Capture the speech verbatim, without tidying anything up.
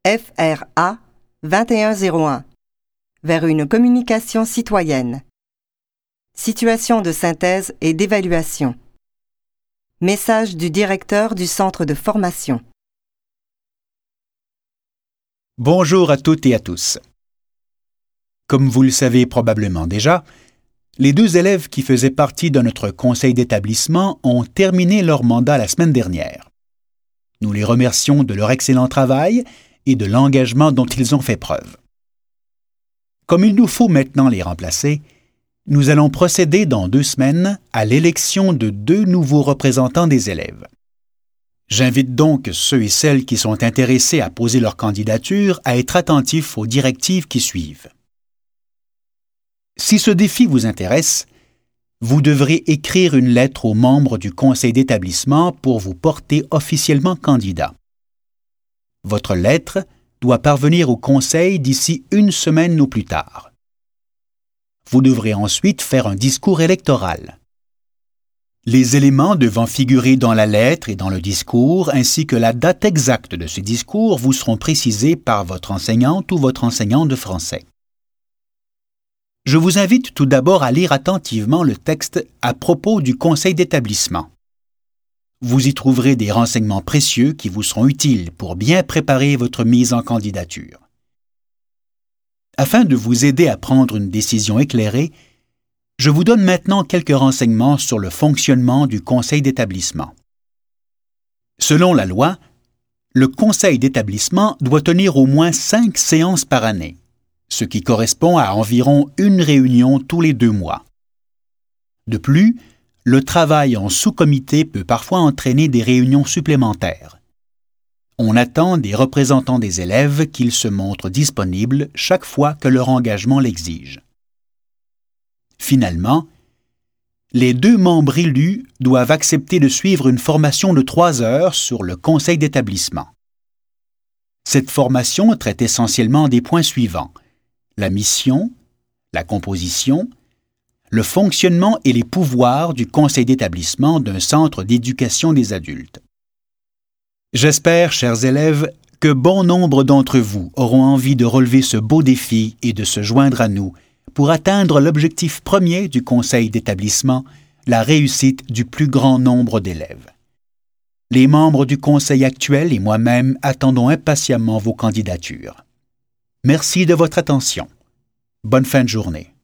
F R A vingt et un zéro un vers une communication citoyenne. Situation de synthèse et d'évaluation. Message du directeur du centre de formation. Bonjour à toutes et à tous. Comme vous le savez probablement déjà, les deux élèves qui faisaient partie de notre conseil d'établissement ont terminé leur mandat la semaine dernière. Nous les remercions de leur excellent travail et de l'engagement dont ils ont fait preuve. Comme il nous faut maintenant les remplacer, nous allons procéder dans deux semaines à l'élection de deux nouveaux représentants des élèves. J'invite donc ceux et celles qui sont intéressés à poser leur candidature à être attentifs aux directives qui suivent. Si ce défi vous intéresse, vous devrez écrire une lettre aux membres du conseil d'établissement pour vous porter officiellement candidat. Votre lettre doit parvenir au conseil d'ici une semaine ou plus tard. Vous devrez ensuite faire un discours électoral. Les éléments devant figurer dans la lettre et dans le discours, ainsi que la date exacte de ce discours, vous seront précisés par votre enseignante ou votre enseignant de français. Je vous invite tout d'abord à lire attentivement le texte à propos du conseil d'établissement. Vous y trouverez des renseignements précieux qui vous seront utiles pour bien préparer votre mise en candidature. Afin de vous aider à prendre une décision éclairée, je vous donne maintenant quelques renseignements sur le fonctionnement du conseil d'établissement. Selon la loi, le conseil d'établissement doit tenir au moins cinq séances par année, ce qui correspond à environ une réunion tous les deux mois. De plus, le travail en sous-comité peut parfois entraîner des réunions supplémentaires. On attend des représentants des élèves qu'ils se montrent disponibles chaque fois que leur engagement l'exige. Finalement, les deux membres élus doivent accepter de suivre une formation de trois heures sur le conseil d'établissement. Cette formation traite essentiellement des points suivants: la mission, la composition, le fonctionnement et les pouvoirs du conseil d'établissement d'un centre d'éducation des adultes. J'espère, chers élèves, que bon nombre d'entre vous auront envie de relever ce beau défi et de se joindre à nous pour atteindre l'objectif premier du conseil d'établissement, la réussite du plus grand nombre d'élèves. Les membres du conseil actuel et moi-même attendons impatiemment vos candidatures. Merci de votre attention. Bonne fin de journée.